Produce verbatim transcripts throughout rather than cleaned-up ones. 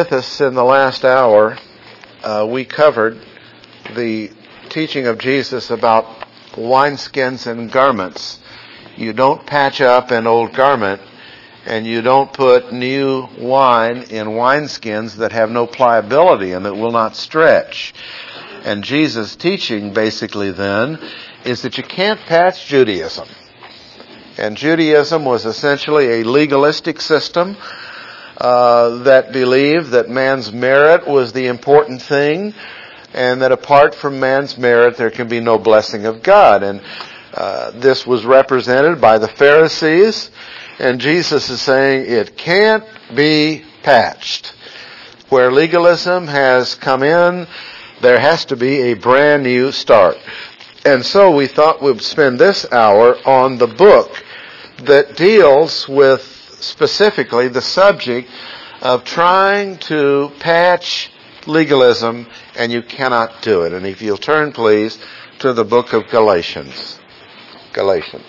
with us in the last hour, uh, we covered the teaching of Jesus about wineskins and garments. You don't patch up an old garment, and you don't put new wine in wineskins that have no pliability and that will not stretch. And Jesus' teaching basically then is that you can't patch Judaism. And Judaism was essentially a legalistic system uh, that believed that man's merit was the important thing, and that apart from man's merit there can be no blessing of God. And uh, this was represented by the Pharisees, and Jesus is saying it can't be patched. Where legalism has come in, there has to be a brand new start. And so we thought we'd spend this hour on the book that deals with specifically the subject of trying to patch legalism, and you cannot do it. And if you'll turn, please, to the book of Galatians. Galatians.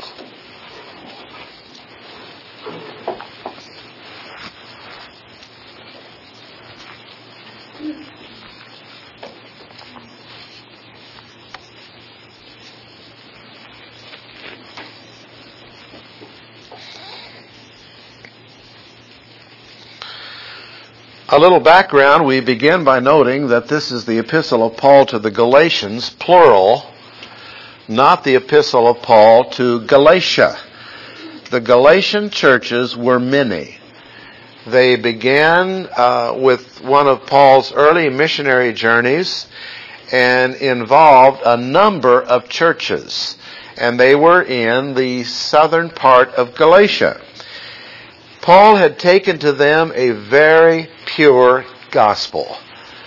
A little background, we begin by noting that this is the epistle of Paul to the Galatians, plural, not the epistle of Paul to Galatia. The Galatian churches were many. They began uh, with one of Paul's early missionary journeys and involved a number of churches. And they were in the southern part of Galatia. Paul had taken to them a very pure gospel.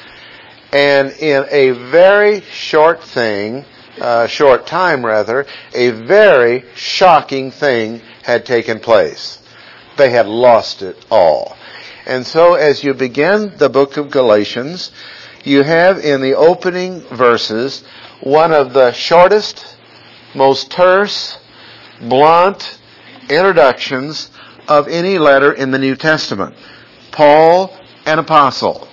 And in a very short thing, uh, short time rather, a very shocking thing had taken place. They had lost it all. And so as you begin the book of Galatians, you have in the opening verses one of the shortest, most terse, blunt introductions of any letter in the New Testament. Paul, an apostle,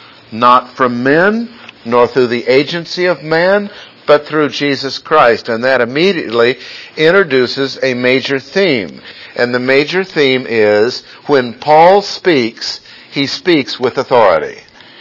not from men, nor through the agency of man, but through Jesus Christ. And that immediately introduces a major theme. And the major theme is, when Paul speaks, he speaks with authority.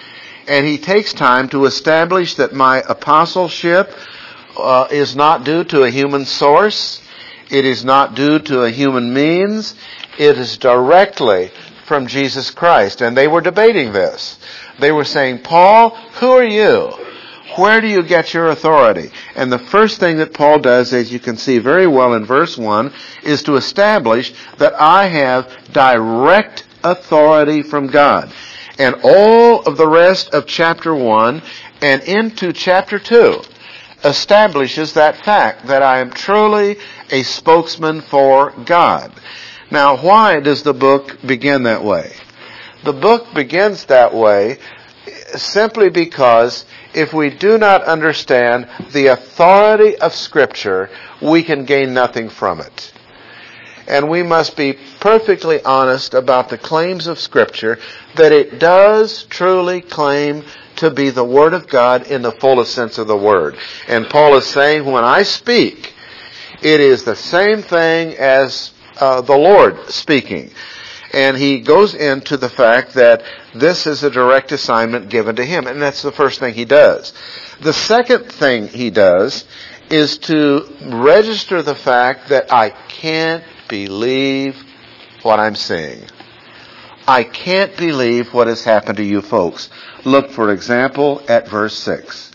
And he takes time to establish that my apostleship uh, is not due to a human source. It is not due to a human means. It is directly from Jesus Christ. And they were debating this. They were saying, Paul, who are you? Where do you get your authority? And the first thing that Paul does, as you can see very well in verse one, is to establish that I have direct authority from God. And all of the rest of chapter one and into chapter two establishes that fact, that I am truly a spokesman for God. Now, why does the book begin that way? The book begins that way simply because if we do not understand the authority of Scripture, we can gain nothing from it. And we must be perfectly honest about the claims of Scripture, that it does truly claim to be the Word of God in the fullest sense of the word. And Paul is saying, when I speak, it is the same thing as uh, the Lord speaking. And he goes into the fact that this is a direct assignment given to him. And that's the first thing he does. The second thing he does is to register the fact that I can't believe what I'm seeing. I can't believe what has happened to you folks. Look, for example, at verse six.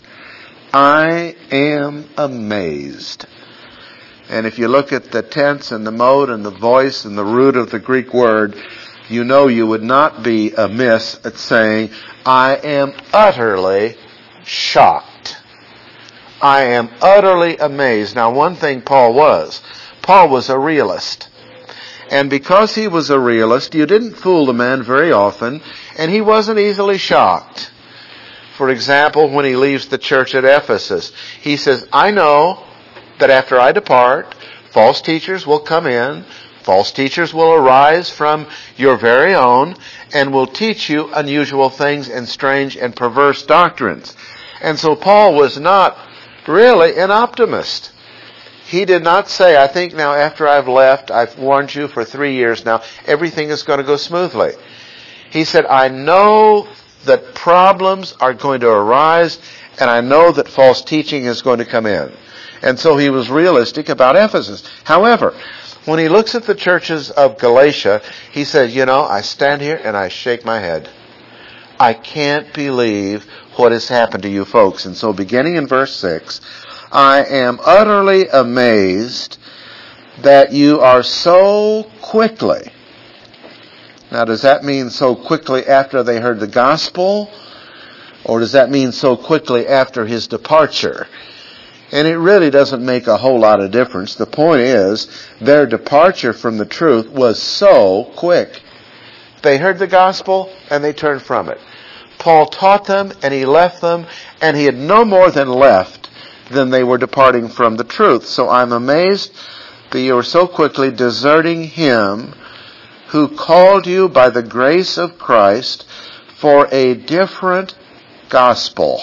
I am amazed. And if you look at the tense and the mode and the voice and the root of the Greek word, you know you would not be amiss at saying, I am utterly shocked. I am utterly amazed. Now, one thing Paul was, Paul was a realist. And because he was a realist, you didn't fool the man very often, and he wasn't easily shocked. For example, when he leaves the church at Ephesus, he says, I know that after I depart, false teachers will come in, False teachers will arise from your very own and will teach you unusual things and strange and perverse doctrines. And so Paul was not really an optimist. He did not say, I think now after I've left, I've warned you for three years now, everything is going to go smoothly. He said, I know that problems are going to arise, and I know that false teaching is going to come in. And so he was realistic about Ephesus. However, when he looks at the churches of Galatia, he says, you know, I stand here and I shake my head. I can't believe what has happened to you folks. And so beginning in verse six, I am utterly amazed that you are so quickly. Now, does that mean so quickly after they heard the gospel? Or does that mean so quickly after his departure? And it really doesn't make a whole lot of difference. The point is, their departure from the truth was so quick. They heard the gospel and they turned from it. Paul taught them and he left them, and he had no more than left than they were departing from the truth. So I'm amazed that you are so quickly deserting him who called you by the grace of Christ for a different gospel.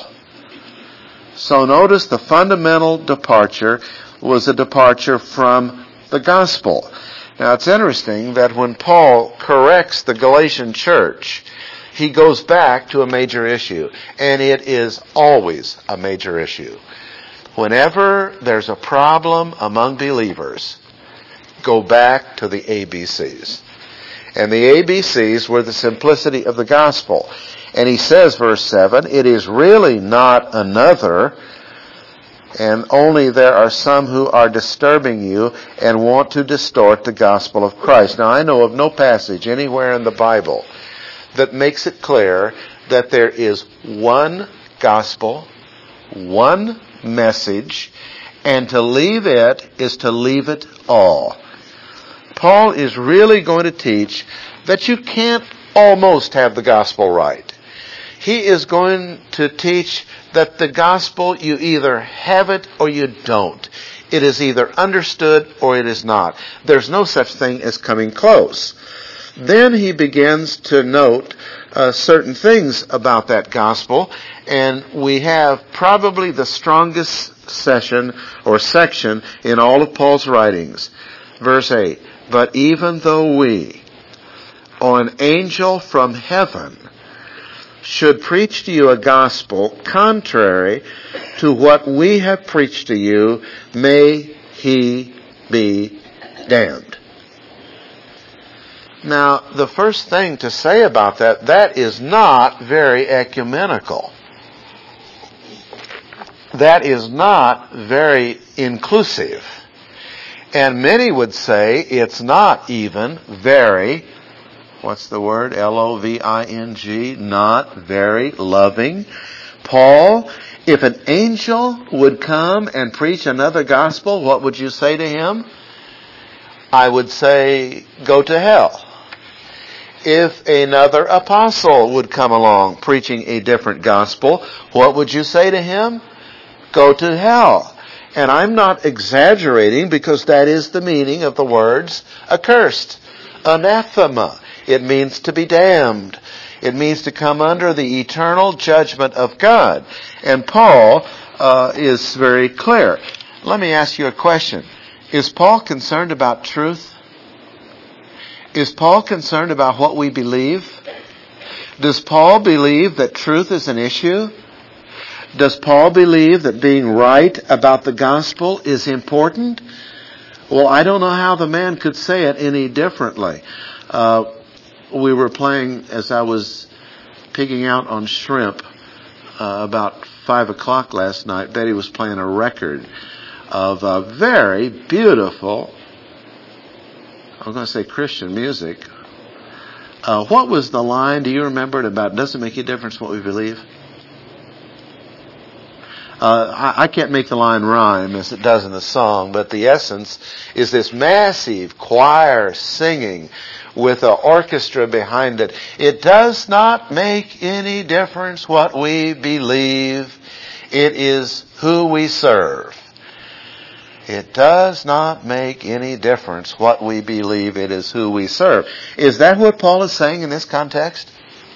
So notice the fundamental departure was a departure from the gospel. Now it's interesting that when Paul corrects the Galatian church, he goes back to a major issue. And it is always a major issue. Whenever there's a problem among believers, go back to the A B Cs. And the A B Cs were the simplicity of the gospel. And he says, verse seven, it is really not another, and only there are some who are disturbing you and want to distort the gospel of Christ. Now, I know of no passage anywhere in the Bible that makes it clear that there is one gospel, one message, and to leave it is to leave it all. Paul is really going to teach that you can't almost have the gospel right. He is going to teach that the gospel, you either have it or you don't. It is either understood or it is not. There's no such thing as coming close. Then he begins to note uh, certain things about that gospel, and we have probably the strongest session or section in all of Paul's writings. Verse eight, but even though we, or an angel from heaven, should preach to you a gospel contrary to what we have preached to you, may he be damned. Now, the first thing to say about that, that is not very ecumenical. That is not very inclusive. And many would say it's not even very, what's the word? L O V I N G, not very loving. Paul, if an angel would come and preach another gospel, what would you say to him? I would say, go to hell. If another apostle would come along preaching a different gospel, what would you say to him? Go to hell. And I'm not exaggerating, because that is the meaning of the words accursed. Anathema. It means to be damned. It means to come under the eternal judgment of God. And Paul uh, is very clear. Let me ask you a question. Is Paul concerned about truth? Is Paul concerned about what we believe? Does Paul believe that truth is an issue? Does Paul believe that being right about the gospel is important? Well, I don't know how the man could say it any differently. Uh, we were playing, as I was pigging out on shrimp, uh, about five o'clock last night. Betty was playing a record of uh, very beautiful, I'm going to say Christian music. Uh, what was the line? Do you remember it about, does it make a difference what we believe? Uh, I, I can't make the line rhyme as it does in the song, but the essence is this massive choir singing with an orchestra behind it. It does not make any difference what we believe. It is who we serve. It does not make any difference what we believe. It is who we serve. Is that what Paul is saying in this context?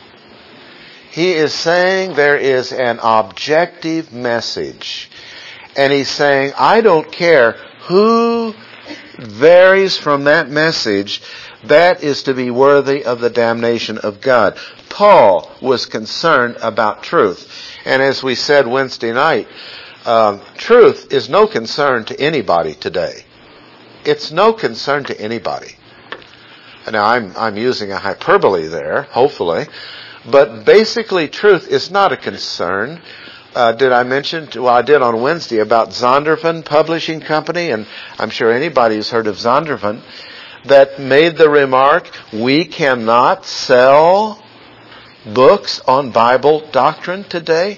He is saying there is an objective message. And he's saying, I don't care who varies from that message, that is to be worthy of the damnation of God. Paul was concerned about truth. And as we said Wednesday night, um, truth is no concern to anybody today. It's no concern to anybody. Now, I'm, I'm using a hyperbole there, hopefully. But basically, truth is not a concern. Uh, did I mention, well, I did on Wednesday about Zondervan Publishing Company, and I'm sure anybody who's heard of Zondervan, that made the remark, we cannot sell books on Bible doctrine today.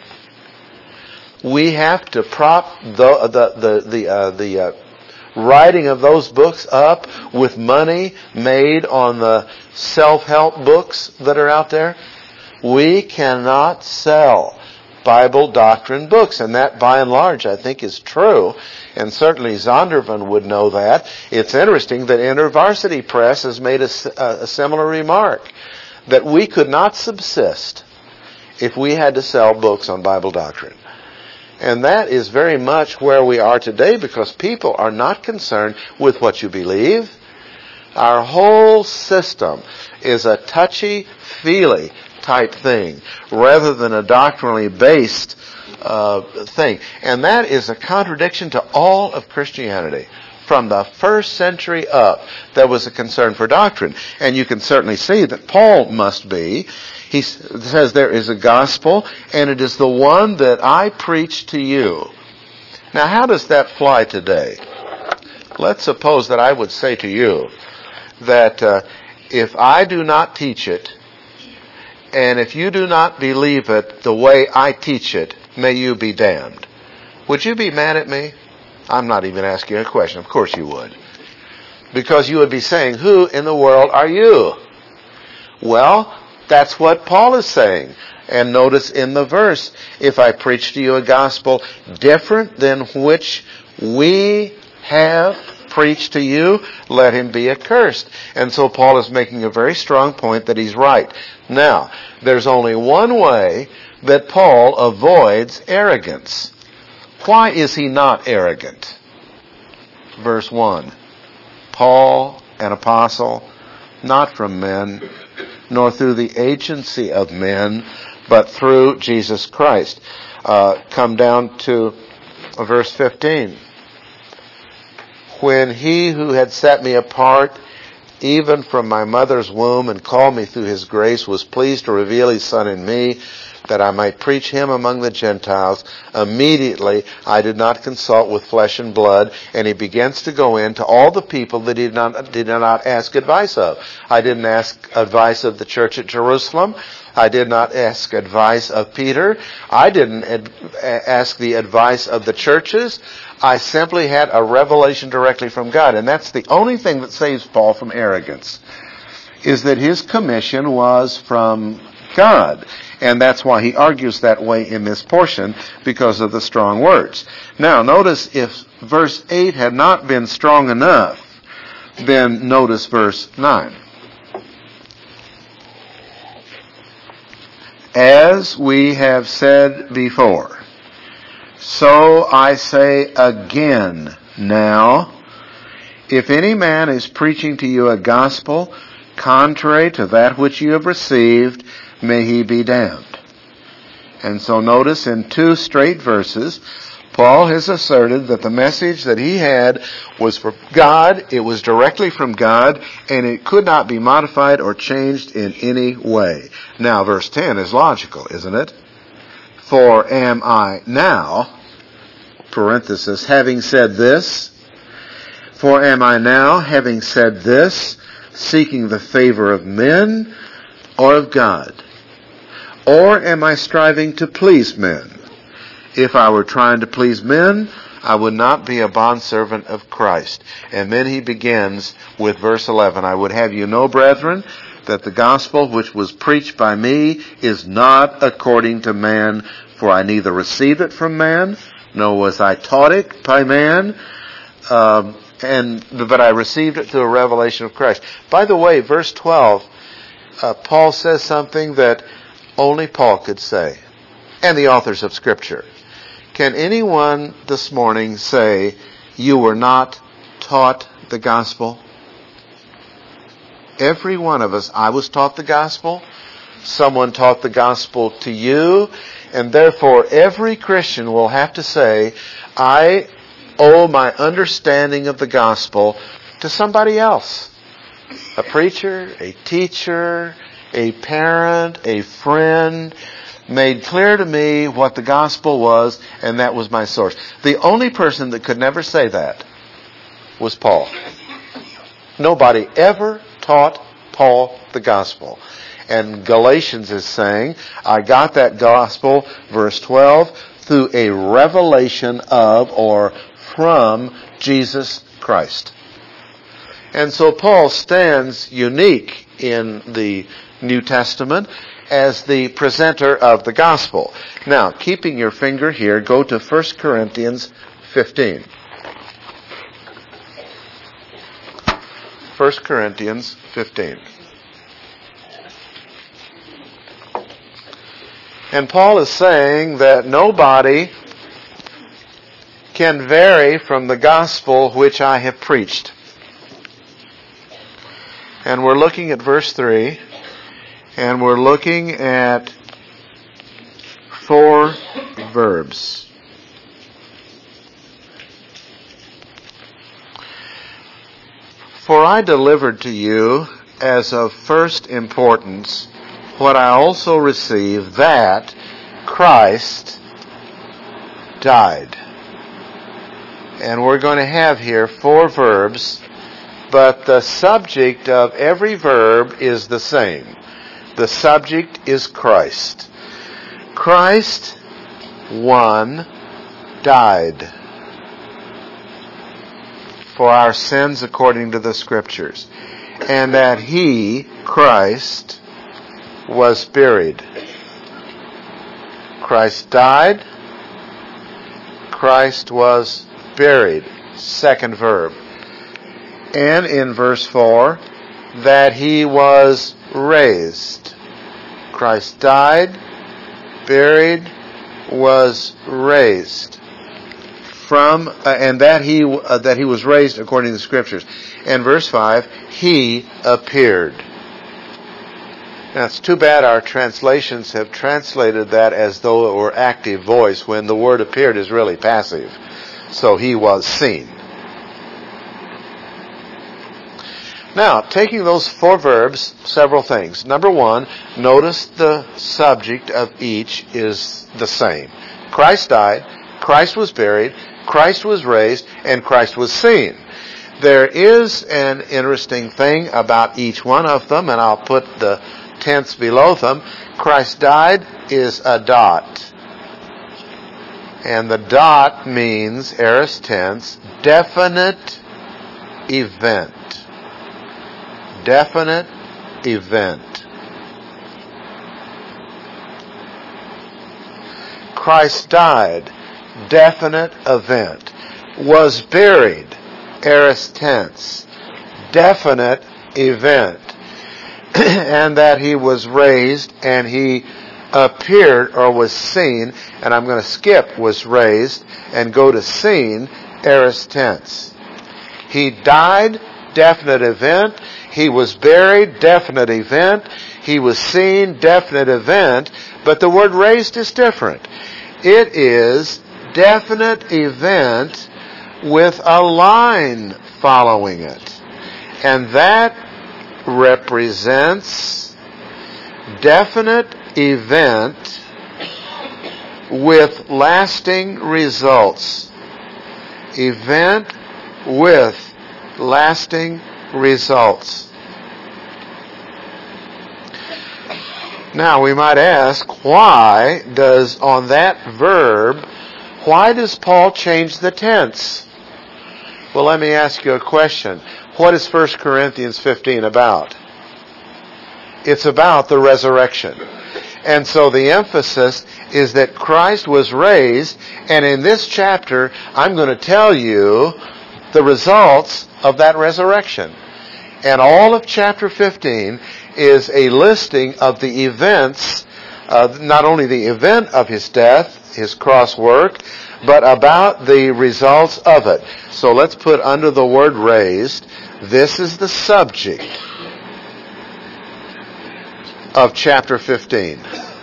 We have to prop the the the the, uh, the uh, writing of those books up with money made on the self-help books that are out there. We cannot sell Bible doctrine books, and that by and large I think is true, and certainly Zondervan would know that. It's interesting that InterVarsity Press has made a, a similar remark, that we could not subsist if we had to sell books on Bible doctrine. And that is very much where we are today, because people are not concerned with what you believe. Our whole system is a touchy-feely type thing, rather than a doctrinally based uh, thing. And that is a contradiction to all of Christianity. From the first century up, there was a concern for doctrine. And you can certainly see that Paul must be. He says there is a gospel, and it is the one that I preach to you. Now, how does that fly today? Let's suppose that I would say to you that uh, if I do not teach it, and if you do not believe it the way I teach it, may you be damned. Would you be mad at me? I'm not even asking a question. Of course you would. Because you would be saying, who in the world are you? Well, that's what Paul is saying. And notice in the verse, if I preach to you a gospel different than which we have preached to you, let him be accursed. And so Paul is making a very strong point that he's right. Now, there's only one way that Paul avoids arrogance. Why is he not arrogant? Verse one. Paul, an apostle, not from men, nor through the agency of men, but through Jesus Christ. Uh, come down to verse fifteen. When he who had set me apart, even from my mother's womb, and called me through his grace, was pleased to reveal his Son in me, that I might preach him among the Gentiles, immediately I did not consult with flesh and blood. And he begins to go into all the people that he did not, did not ask advice of. I didn't ask advice of the church at Jerusalem. I did not ask advice of Peter. I didn't ad- ask the advice of the churches. I simply had a revelation directly from God. And that's the only thing that saves Paul from arrogance, is that his commission was from God. And that's why he argues that way in this portion, because of the strong words. Now, notice if verse eight had not been strong enough, then notice verse nine. As we have said before, so I say again now, if any man is preaching to you a gospel contrary to that which you have received, may he be damned. And so notice in two straight verses, Paul has asserted that the message that he had was from God, it was directly from God, and it could not be modified or changed in any way. Now, verse ten is logical, isn't it? For am I now, parenthesis, having said this, for am I now, having said this, seeking the favor of men or of God? Or am I striving to please men? If I were trying to please men, I would not be a bondservant of Christ. And then he begins with verse eleven. I would have you know, brethren, that the gospel which was preached by me is not according to man, for I neither received it from man, nor was I taught it by man, Um, and but I received it through a revelation of Christ. By the way, verse twelve, uh, Paul says something that only Paul could say, and the authors of Scripture. Can anyone this morning say you were not taught the gospel? Every one of us, I was taught the gospel. Someone taught the gospel to you. And therefore, every Christian will have to say, I owe my understanding of the gospel to somebody else. A preacher, a teacher, a parent, a friend, made clear to me what the gospel was, and that was my source. The only person that could never say that was Paul. Nobody ever taught Paul the gospel. And Galatians is saying, I got that gospel, verse twelve, through a revelation of or from Jesus Christ. And so Paul stands unique in the New Testament as the presenter of the gospel. Now, keeping your finger here, go to First Corinthians fifteen. First Corinthians fifteen. And Paul is saying that nobody can vary from the gospel which I have preached. And we're looking at verse three, and we're looking at four verbs. For I delivered to you as of first importance what I also received, that Christ died. And we're going to have here four verbs, but the subject of every verb is the same. The subject is Christ. Christ, one, died for our sins according to the Scriptures. And that He, Christ, was buried. Christ died. Christ was buried. Second verb. And in verse four, that He was raised. Christ died, buried, was raised. From uh, and that he uh, that he was raised according to the Scriptures. And verse five, He appeared. Now, it's too bad our translations have translated that as though it were active voice when the word appeared is really passive. So He was seen. Now, taking those four verbs, several things. Number one, notice the subject of each is the same. Christ died, Christ was buried, Christ was raised, and Christ was seen. There is an interesting thing about each one of them, and I'll put the tense below them. Christ died is a dot. And the dot means, aorist tense, definite event. Definite event. Christ died, definite event. Was buried, aorist tense, definite event. And that He was raised and He appeared or was seen, and I'm going to skip was raised and go to seen, aorist tense. He died, definite event. He was buried, definite event. He was seen, definite event. But the word raised is different. It is definite event with a line following it. And that represents definite event with lasting results. Event with lasting results. Now we might ask, why does, on that verb, why does Paul change the tense? Well, let me ask you a question. What is First Corinthians fifteen about? It's about the resurrection. And so the emphasis is that Christ was raised, and in this chapter, I'm going to tell you the results of that resurrection. And all of chapter fifteen is a listing of the events, uh, not only the event of his death, his cross work, but about the results of it. So let's put under the word raised, this is the subject of chapter fifteen.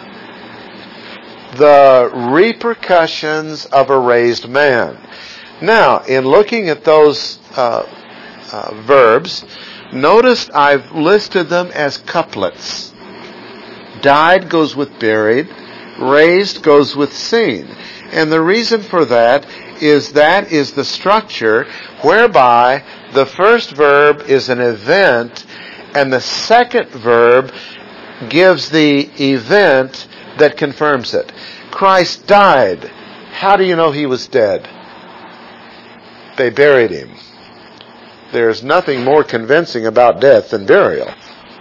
The repercussions of a raised man. Now, in looking at those uh, uh, verbs, notice I've listed them as couplets. Died goes with buried, raised goes with seen. And the reason for that is that is the structure whereby the first verb is an event and the second verb gives the event that confirms it. Christ died. How do you know he was dead? They buried him. There's nothing more convincing about death than burial.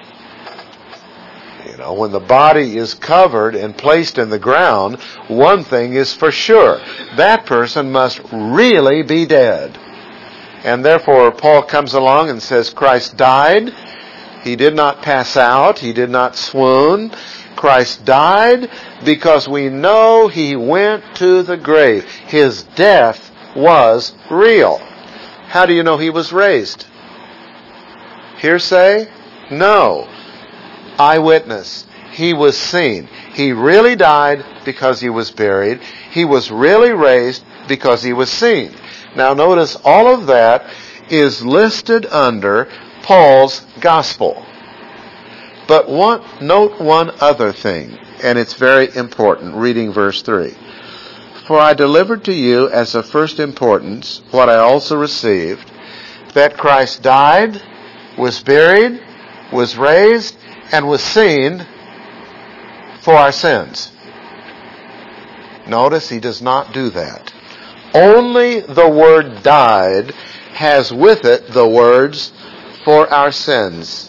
You know, when the body is covered and placed in the ground, one thing is for sure. That person must really be dead. And therefore, Paul comes along and says, Christ died. He did not pass out. He did not swoon. Christ died because we know he went to the grave. His death was real. How do you know he was raised? Hearsay? No. Eyewitness. He was seen. He really died because he was buried. He was really raised because he was seen. Now notice all of that is listed under Paul's gospel. But one, note one other thing, and it's very important, reading verse three. For I delivered to you as of first importance what I also received, that Christ died, was buried, was raised, and was seen for our sins. Notice he does not do that. Only the word died has with it the words for our sins.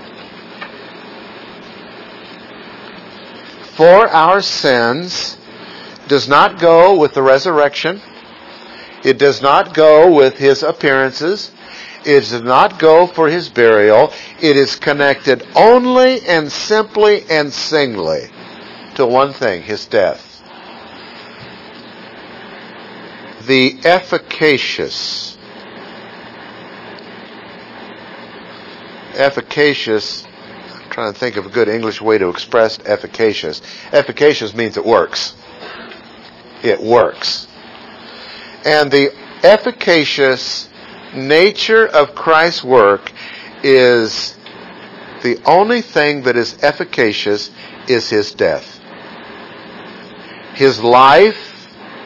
For our sins does not go with the resurrection. It does not go with his appearances. It does not go for his burial. It is connected only and simply and singly to one thing, his death. The efficacious, efficacious, I'm trying to think of a good English way to express efficacious. Efficacious means it works. It works. And the efficacious nature of Christ's work is the only thing that is efficacious is his death. His life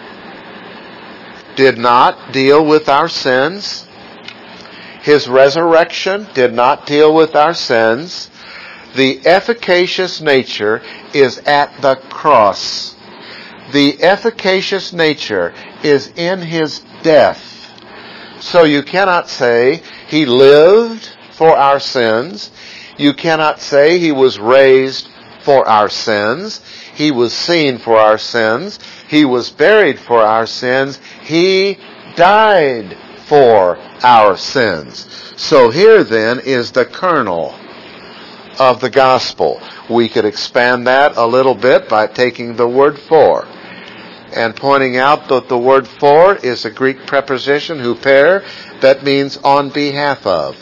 did not deal with our sins. His resurrection did not deal with our sins. The efficacious nature is at the cross. The efficacious nature is in his death. So you cannot say he lived for our sins. You cannot say he was raised for our sins. He was seen for our sins. He was buried for our sins. He died for our sins. So here then is the kernel of the gospel. We could expand that a little bit by taking the word for and pointing out that the word for is a Greek preposition, huper, that means on behalf of.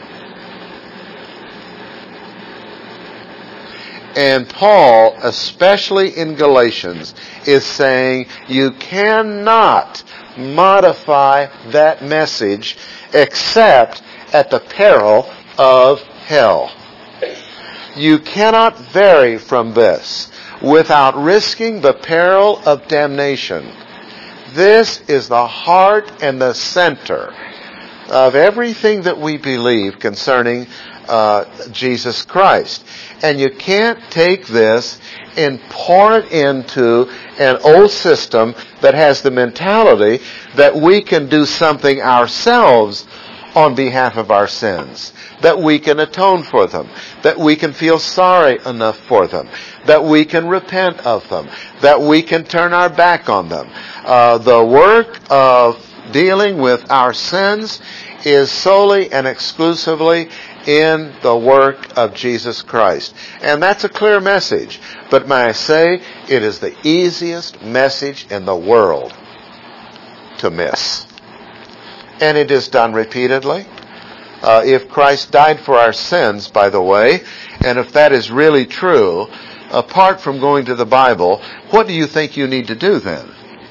And Paul, especially in Galatians, is saying you cannot modify that message except at the peril of hell. You cannot vary from this without risking the peril of damnation. This is the heart and the center of everything that we believe concerning uh, Jesus Christ. And you can't take this and pour it into an old system that has the mentality that we can do something ourselves on behalf of our sins, that we can atone for them, that we can feel sorry enough for them, that we can repent of them, that we can turn our back on them. Uh, the work of dealing with our sins is solely and exclusively in the work of Jesus Christ. And that's a clear message. But may I say, it is the easiest message in the world to miss. And it is done repeatedly. Uh, if Christ died for our sins, by the way, and if that is really true, apart from going to the Bible, what do you think you need to do then?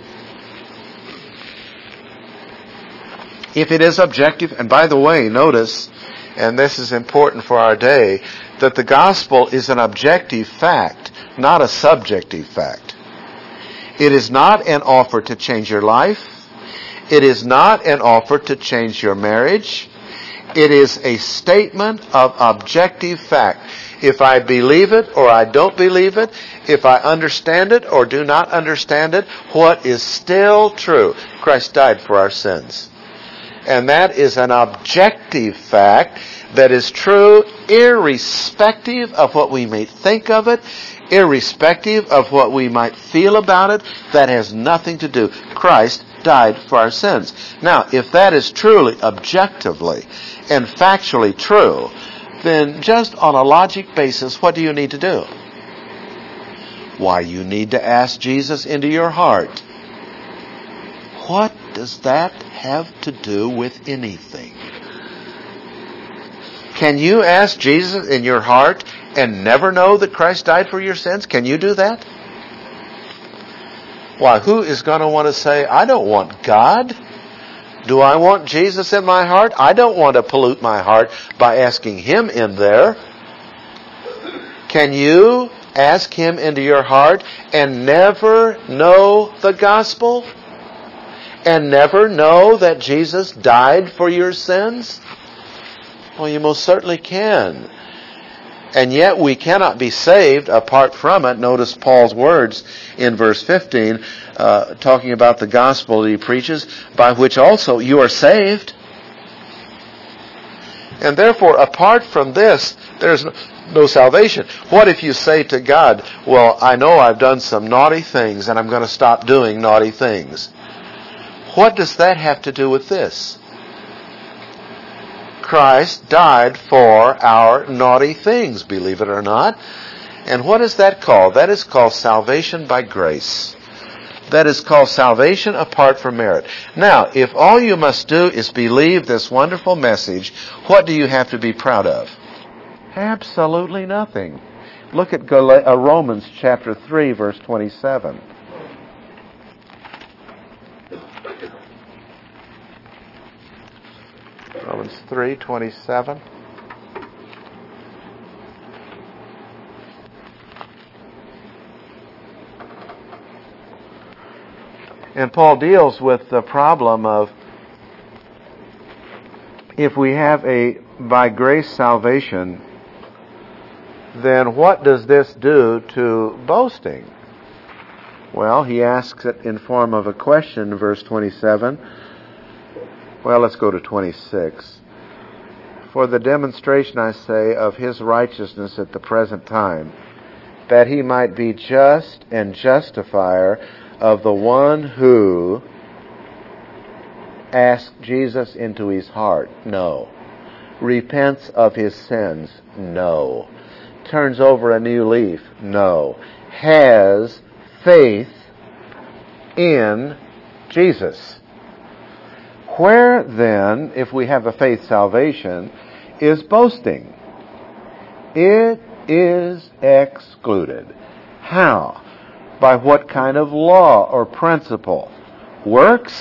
If it is objective, and by the way, notice, and this is important for our day, that the gospel is an objective fact, not a subjective fact. It is not an offer to change your life. It is not an offer to change your marriage. It is a statement of objective fact. If I believe it or I don't believe it, if I understand it or do not understand it, what is still true? Christ died for our sins. And that is an objective fact that is true irrespective of what we may think of it, irrespective of what we might feel about it. That has nothing to do. Christ died for our sins. Now, if that is truly, objectively, and factually true, then just on a logic basis, what do you need to do? Why, you need to ask Jesus into your heart. What does that have to do with anything? Can you ask Jesus in your heart and never know that Christ died for your sins? Can you do that? Why, who is going to want to say, I don't want God? Do I want Jesus in my heart? I don't want to pollute my heart by asking Him in there. Can you ask Him into your heart and never know the gospel? And never know that Jesus died for your sins? Well, you most certainly can. And yet we cannot be saved apart from it. Notice Paul's words in verse fifteen, uh, talking about the gospel that he preaches, by which also you are saved. And therefore, apart from this, there's no, no salvation. What if you say to God, well, I know I've done some naughty things and I'm going to stop doing naughty things. What does that have to do with this? Christ died for our naughty things, believe it or not. And what is that called? That is called salvation by grace. That is called salvation apart from merit. Now, if all you must do is believe this wonderful message, what do you have to be proud of? Absolutely nothing. Look at Romans chapter three, verse twenty-seven. Romans three twenty-seven. And Paul deals with the problem of if we have a by grace salvation, then what does this do to boasting? Well, he asks it in form of a question, verse twenty-seven. Well, let's go to twenty-six. For the demonstration, I say, of His righteousness at the present time, that He might be just and justifier of the one who asks Jesus into his heart. No. Repents of his sins. No. Turns over a new leaf. No. Has faith in Jesus. Where then, if we have a faith salvation, is boasting? It is excluded. How? By what kind of law or principle? Works?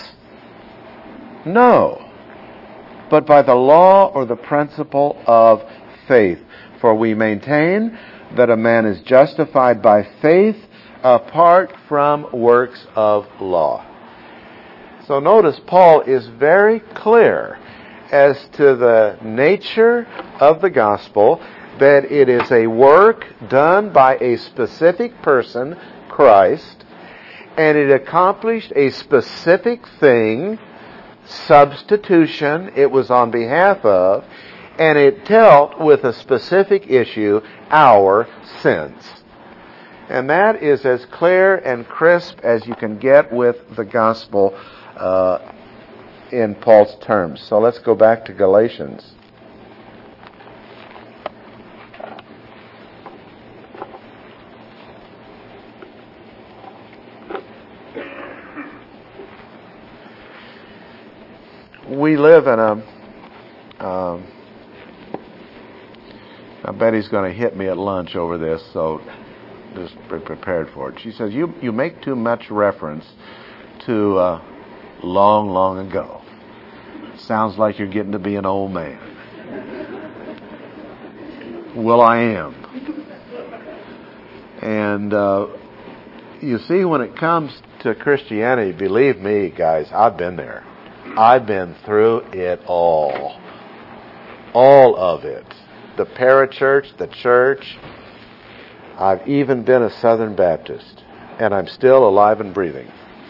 No. But by the law or the principle of faith. For we maintain that a man is justified by faith apart from works of law. So notice Paul is very clear as to the nature of the gospel, that it is a work done by a specific person, Christ, and it accomplished a specific thing, substitution, it was on behalf of, and it dealt with a specific issue, our sins. And that is as clear and crisp as you can get with the gospel uh, in Paul's terms. So let's go back to Galatians. We live in a... Um, I bet he's going to hit me at lunch over this, so just be prepared for it. She says, you, you make too much reference to uh, long, long ago. Sounds like you're getting to be an old man. Well, I am. And uh, you see, when it comes to Christianity, believe me, guys, I've been there. I've been through it all. All of it. The parachurch, the church. I've even been a Southern Baptist. And I'm still alive and breathing.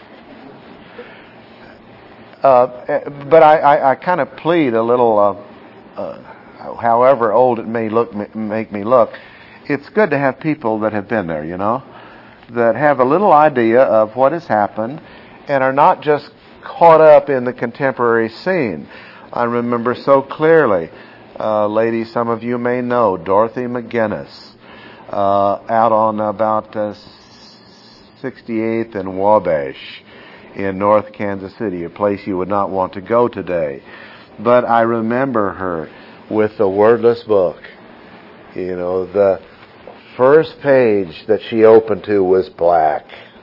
Uh, but I, I, I kind of plead a little, uh, uh, however old it may look, make me look, it's good to have people that have been there, you know, that have a little idea of what has happened and are not just caught up in the contemporary scene. I remember so clearly, uh, ladies, some of you may know, Dorothy McGinnis, uh, out on about uh, sixty-eighth and Wabash in North Kansas City, a place you would not want to go today. But I remember her with the wordless book. You know, the first page that she opened to was black.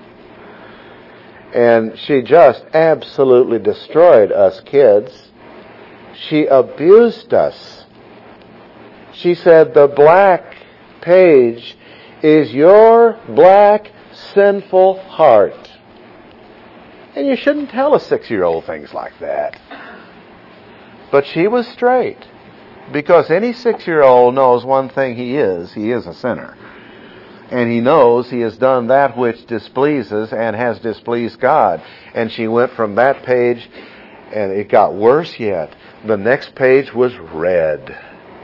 And she just absolutely destroyed us kids. She abused us. She said, the black page is your black, sinful heart. And you shouldn't tell a six-year-old things like that. But she was straight. Because any six-year-old knows one thing he is. He is a sinner. And he knows he has done that which displeases and has displeased God. And she went from that page, and it got worse yet. The next page was red.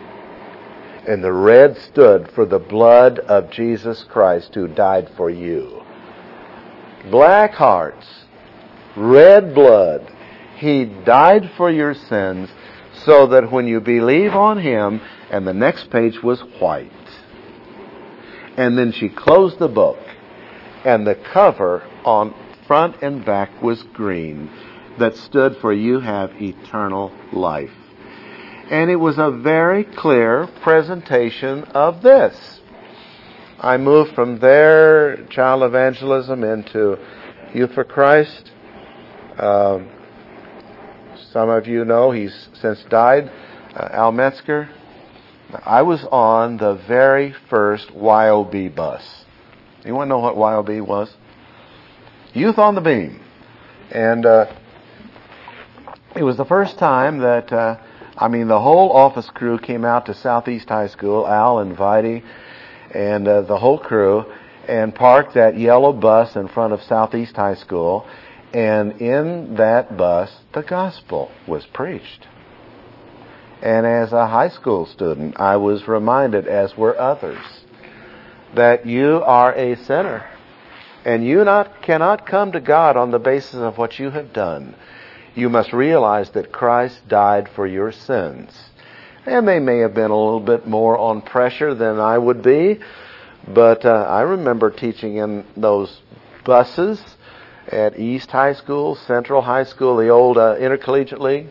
And the red stood for the blood of Jesus Christ who died for you. Black hearts. Red blood. He died for your sins so that when you believe on Him, and the next page was white. And then she closed the book, and the cover on front and back was green, that stood for you have eternal life. And it was a very clear presentation of this. I moved from there, child evangelism, into Youth for Christ. Um, some of you know he's since died, uh, Al Metzger. I was on the very first Y O B bus. Anyone know what Y O B was? Youth on the Beam. And uh, it was the first time that, uh, I mean, the whole office crew came out to Southeast High School, Al and Vidi, and uh, the whole crew, and parked that yellow bus in front of Southeast High School. And in that bus, the gospel was preached. And as a high school student, I was reminded, as were others, that you are a sinner. And you not cannot come to God on the basis of what you have done. You must realize that Christ died for your sins. And they may have been a little bit more on pressure than I would be. But uh, I remember teaching in those buses at East High School, Central High School, the old uh, Intercollegiate League.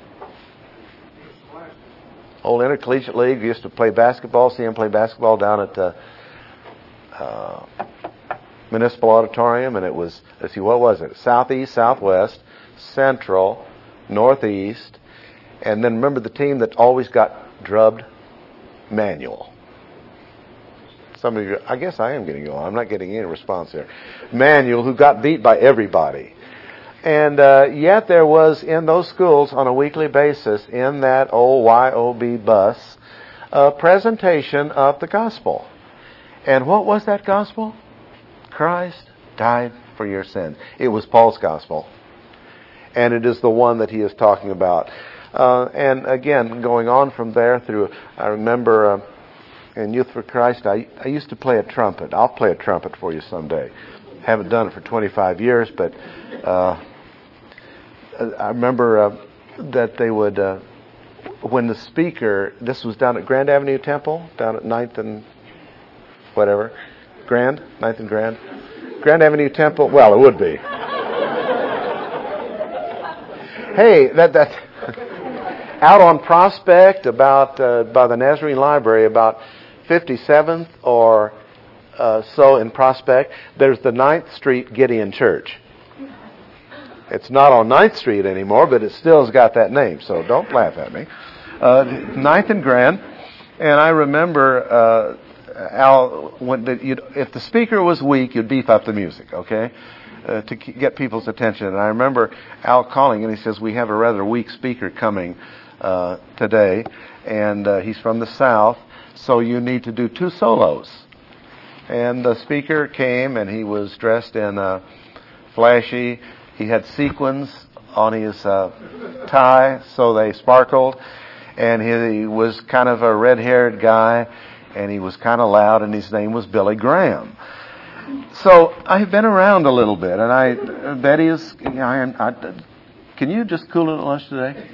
Old Intercollegiate League. We used to play basketball, see them play basketball down at the uh, Municipal Auditorium. And it was, let's see, what was it? Southeast, Southwest, Central, Northeast. And then remember the team that always got drubbed? Manual. Some of you, I guess I am getting you on. I'm not getting any response there. Manual, who got beat by everybody. And uh, yet there was in those schools on a weekly basis, in that old Y O B bus, a presentation of the gospel. And what was that gospel? Christ died for your sins. It was Paul's gospel. And it is the one that he is talking about. Uh, and again, going on from there through, I remember... Uh, in Youth for Christ, I, I used to play a trumpet. I'll play a trumpet for you someday. Haven't done it for twenty-five years, but uh, I remember uh, that they would, uh, when the speaker, this was down at Grand Avenue Temple, down at ninth and whatever, Grand, ninth and Grand. Grand Avenue Temple, well, it would be. Hey, that, that, out on Prospect, about, uh, by the Nazarene Library, about fifty-seventh or uh, so in Prospect, there's the ninth Street Gideon Church. It's not on ninth Street anymore, but it still has got that name, so don't laugh at me. Uh, ninth and Grand, and I remember, uh, Al, when the, you'd, if the speaker was weak, you'd beef up the music, okay, uh, to get people's attention. And I remember Al calling, and he says, we have a rather weak speaker coming uh, today, and uh, he's from the South, so you need to do two solos. And the speaker came, and he was dressed in uh, flashy. He had sequins on his uh, tie, so they sparkled. And he, he was kind of a red-haired guy, and he was kind of loud, and his name was Billy Graham. So I've been around a little bit, and I, Betty is, I, I, can you just cool it at lunch today?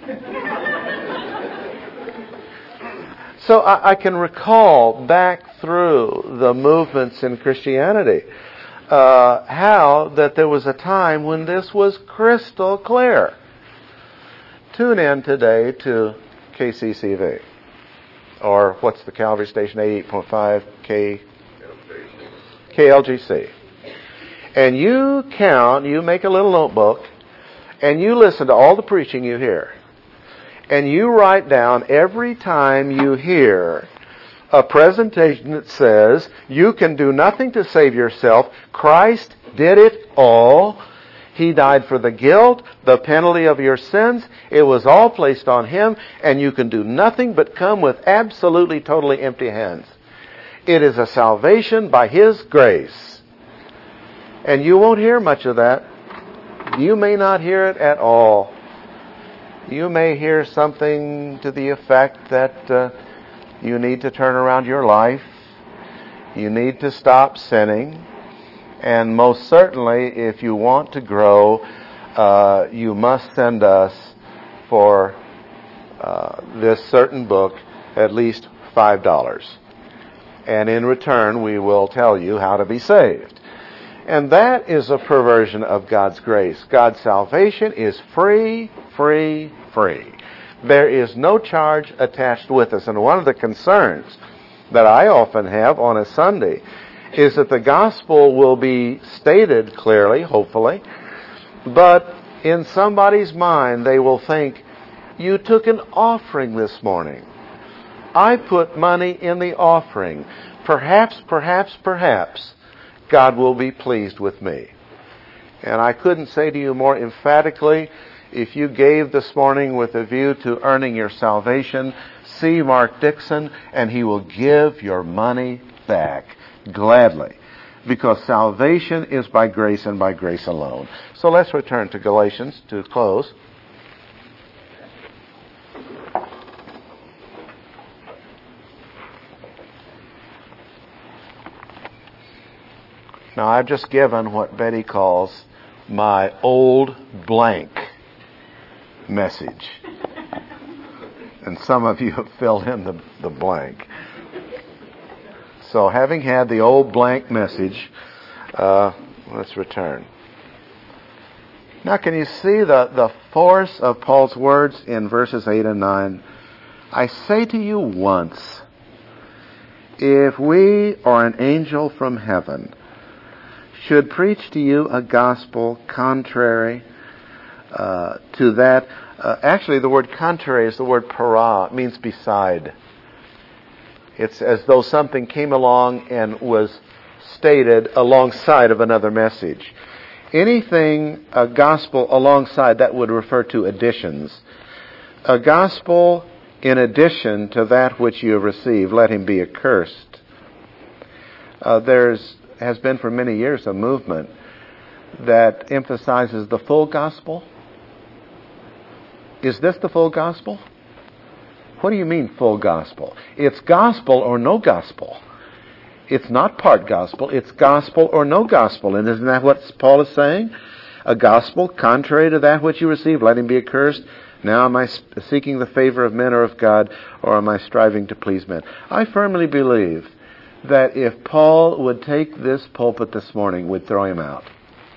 So I, I can recall back through the movements in Christianity, uh, how that there was a time when this was crystal clear. Tune in today to K C C V. Or what's the Calvary Station, eighty-eight point five K, K L G C. And you count, you make a little notebook, and you listen to all the preaching you hear. And you write down every time you hear a presentation that says, you can do nothing to save yourself. Christ did it all. He died for the guilt, the penalty of your sins. It was all placed on Him, and you can do nothing but come with absolutely, totally empty hands. It is a salvation by His grace. And you won't hear much of that. You may not hear it at all. You may hear something to the effect that uh, you need to turn around your life. You need to stop sinning. And most certainly, if you want to grow, uh, you must send us for uh, this certain book at least five dollars. And in return, we will tell you how to be saved. And that is a perversion of God's grace. God's salvation is free, free, free. There is no charge attached with us. And one of the concerns that I often have on a Sunday is that the gospel will be stated clearly, hopefully, but in somebody's mind they will think, you took an offering this morning. I put money in the offering. Perhaps, perhaps, perhaps, God will be pleased with me. And I couldn't say to you more emphatically, if you gave this morning with a view to earning your salvation, see Mark Dixon, and he will give your money back. Gladly, because salvation is by grace and by grace alone. So let's return to Galatians to close. Now I've just given what Betty calls my old blank message. And some of you have filled in the, the blank. So having had the old blank message, uh, let's return. Now can you see the, the force of Paul's words in verses eight and nine? I say to you once, if we or an angel from heaven should preach to you a gospel contrary uh, to that, uh, actually the word contrary is the word para, it means beside. It's as though something came along and was stated alongside of another message. Anything, a gospel alongside, that would refer to additions. A gospel in addition to that which you have received, let him be accursed. Uh, there's has been for many years a movement that emphasizes the full gospel. Is this the full gospel? What do you mean full gospel? It's gospel or no gospel. It's not part gospel. It's gospel or no gospel. And isn't that what Paul is saying? a gospel contrary to that which you received, let him be accursed. Now am I seeking the favor of men or of God, or am I striving to please men? I firmly believe that if Paul would take this pulpit this morning, we'd throw him out.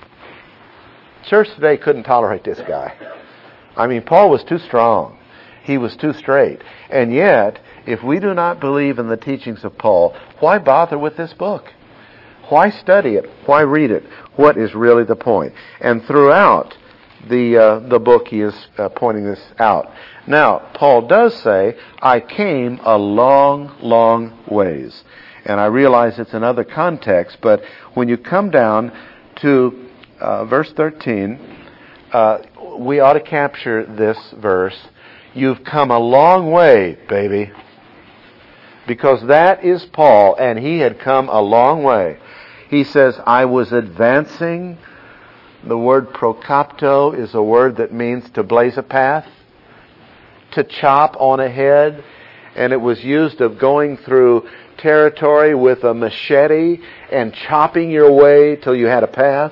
Church today couldn't tolerate this guy. I mean, Paul was too strong. He was too straight. And yet, if we do not believe in the teachings of Paul, why bother with this book? Why study it? Why read it? What is really the point? And throughout the uh, the book, he is uh, pointing this out. Now, Paul does say, I came a long, long ways. And I realize it's another context, but when you come down to uh, verse thirteen, uh, we ought to capture this verse. You've come a long way, baby. Because that is Paul, and he had come a long way. He says, I was advancing. The word prokopto is a word that means to blaze a path, to chop on ahead, and it was used of going through territory with a machete and chopping your way till you had a path.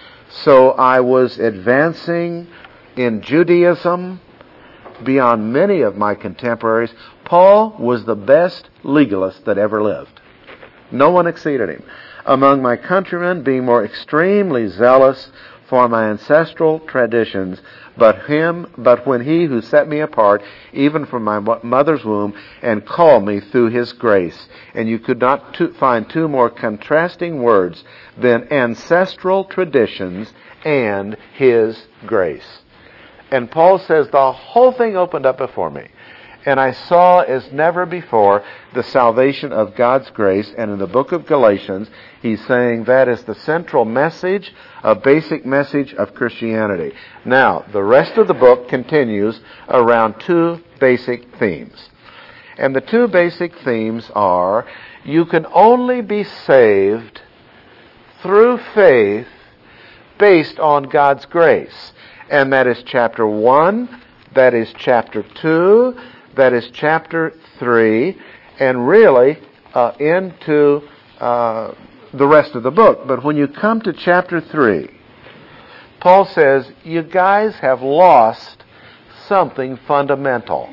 So I was advancing in Judaism beyond many of my contemporaries. Paul was the best legalist that ever lived. No one exceeded him. Among my countrymen, being more extremely zealous for my ancestral traditions, but him, but when he who set me apart, even from my mother's womb, and called me through his grace. And you could not to find two more contrasting words than ancestral traditions and his grace. And Paul says the whole thing opened up before me. And I saw as never before the salvation of God's grace. And in the book of Galatians, he's saying that is the central message, a basic message of Christianity. Now, the rest of the book continues around two basic themes. And the two basic themes are, you can only be saved through faith based on God's grace. And that is chapter one, that is chapter two, that is chapter three, and really uh, into uh, the rest of the book. But when you come to chapter three, Paul says, you guys have lost something fundamental.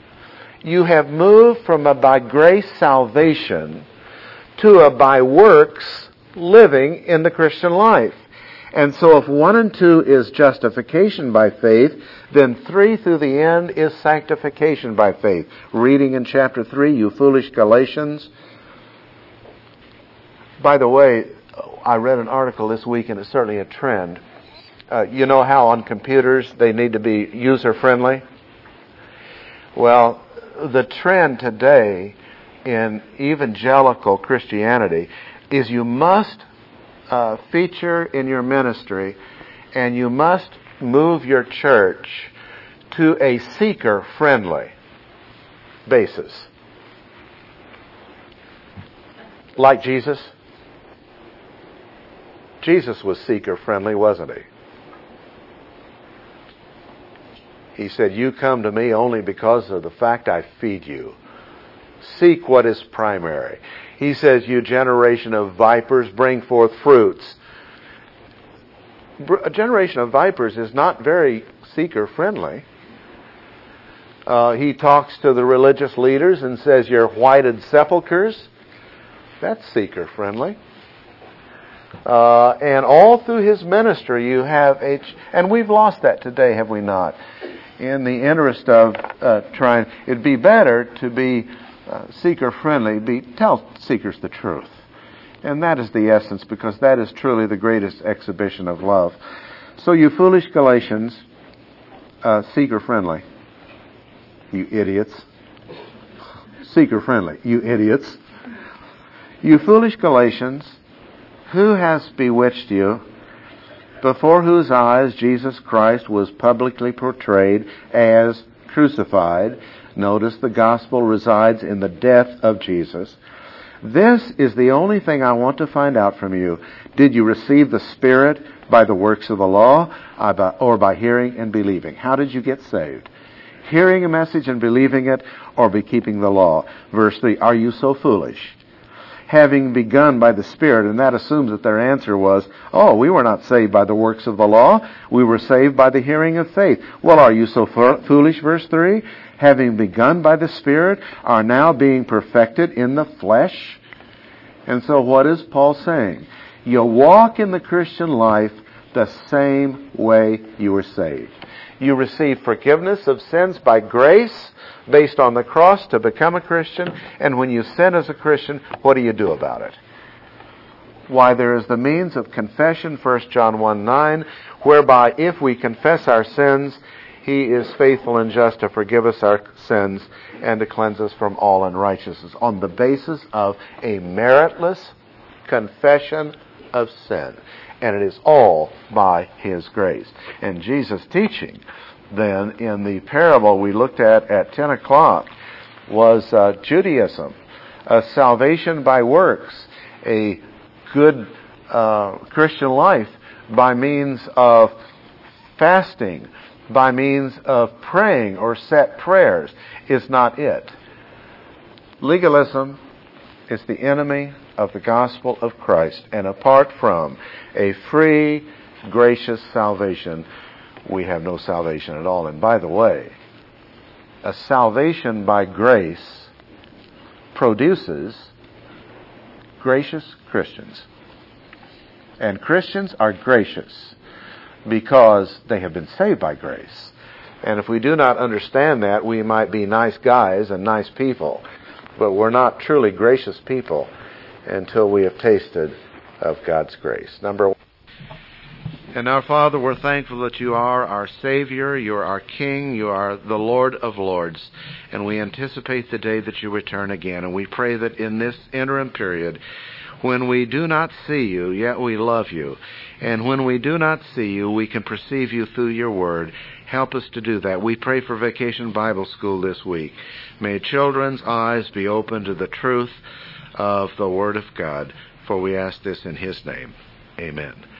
You have moved from a by grace salvation to a by works living in the Christian life. And so if one and two is justification by faith, then three through the end is sanctification by faith. Reading in chapter three, you foolish Galatians. By the way, I read an article this week, and it's certainly a trend. Uh, you know how on computers they need to be user-friendly? Well, the trend today in evangelical Christianity is you must Uh, feature in your ministry, and you must move your church to a seeker-friendly basis. Like Jesus. Jesus was seeker-friendly, wasn't he? He said, you come to me only because of the fact I feed you. Seek what is primary. He says, you generation of vipers, bring forth fruits. A generation of vipers is not very seeker-friendly. Uh, he talks to the religious leaders and says, you're whited sepulchres. That's seeker-friendly. Uh, and all through his ministry you have a... Ch- and we've lost that today, have we not? In the interest of uh, trying... It'd be better to be... Uh, seeker-friendly, be tell seekers the truth. And that is the essence, because that is truly the greatest exhibition of love. So you foolish Galatians, uh, seeker-friendly. You idiots. Seeker-friendly. You idiots. You foolish Galatians, who has bewitched you, before whose eyes Jesus Christ was publicly portrayed as crucified. Notice the gospel resides in the death of Jesus. This is the only thing I want to find out from you. Did you receive the Spirit by the works of the law, or by hearing and believing? How did you get saved? Hearing a message and believing it, or by keeping the law? Verse three, are you so foolish? having begun by the Spirit. And that assumes that their answer was, oh, we were not saved by the works of the law. We were saved by the hearing of faith. Well, are you so foolish, verse three? Having begun by the Spirit, are now being perfected in the flesh? And so what is Paul saying? You walk in the Christian life the same way you were saved. You receive forgiveness of sins by grace based on the cross to become a Christian. And when you sin as a Christian, what do you do about it? Why, there is the means of confession, First John one nine, whereby if we confess our sins, He is faithful and just to forgive us our sins and to cleanse us from all unrighteousness, on the basis of a meritless confession of sin. And it is all by His grace. And Jesus' teaching, then, in the parable we looked at at ten o'clock, was uh, Judaism, a salvation by works, a good uh, Christian life by means of fasting, by means of praying or set prayers, is not it. Legalism is the enemy of the gospel of Christ, and apart from a free, gracious salvation, we have no salvation at all. And by the way, a salvation by grace produces gracious Christians. And Christians are gracious because they have been saved by grace. And if we do not understand that, we might be nice guys and nice people, but we're not truly gracious people until we have tasted of God's grace. Number one. And now, Father, we're thankful that You are our Savior, You are our King, You are the Lord of Lords, and we anticipate the day that You return again. And we pray that in this interim period, when we do not see You, yet we love You, and when we do not see You, we can perceive You through Your Word. Help us to do that. We pray for Vacation Bible School this week. May children's eyes be open to the truth of the Word of God, for we ask this in His name. Amen.